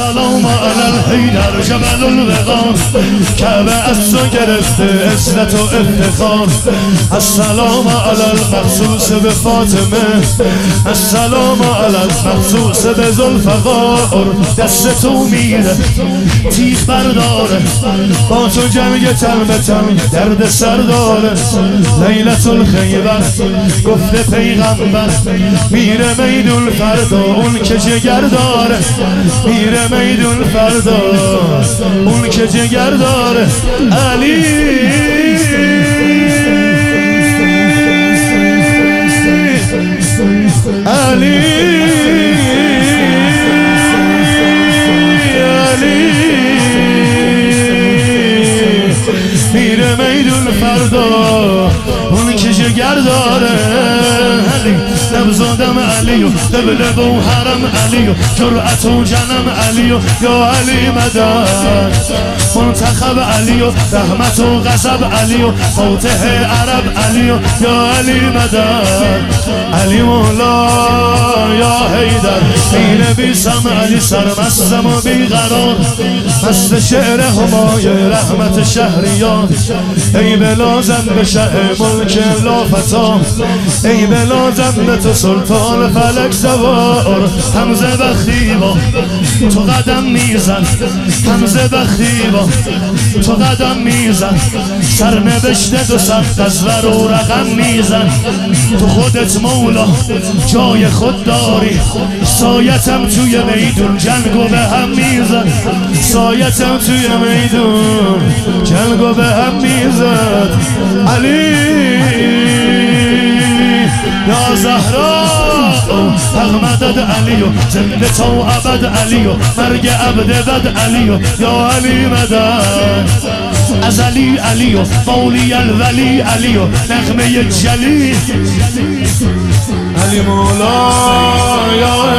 السلام علی الحیدر جبل الوقار، کعبه از تو گرفته عزت و افتخار. السلام علی المخصوص به فاطمه، السلام علی المخصوص به ذوالفقار. دست تو میره تیغ برداره، با تو جنگ تن به تن درد سر داره. لیلة الخیبر گفته پیغمبر، میره میدون فردا اون که جگر داره. میره میدون فردا اون که جگر داره. علی علی علی میره میدون فردا اون که جگر داره. علی نبزادم علیو قبله و حرم علیو جرأت و جنم علیو یا علی مدد. منتخب علیو رحمت و غضب علیو فاتح عرب علیو یا علی مدد. علی مولا یا حیدر مینویسم علی سرمستم و بیقرار، مست شعر همای رحمت شهریان. ای بلازم به شه ملک لافتا، ای بلازم به تو سلطان فلک زوار. حمزه بخیبا تو قدم میزن، حمزه بخیبا تو قدم میزن. سرنوشته دو صد از ور و رقم میزن. تو خودت مولا جای خود داری، سایتم توی میدون جنگو به هم میزن. سایتم توی میدون جنگو به هم میزن. علی یا زهرا حق مدد علیو، زنده تا ابد علیو، مرگ عبد بد علیو یا علی مدد. ازلی علیو مولی الولی علیو نغمه جلی. علی مولا یا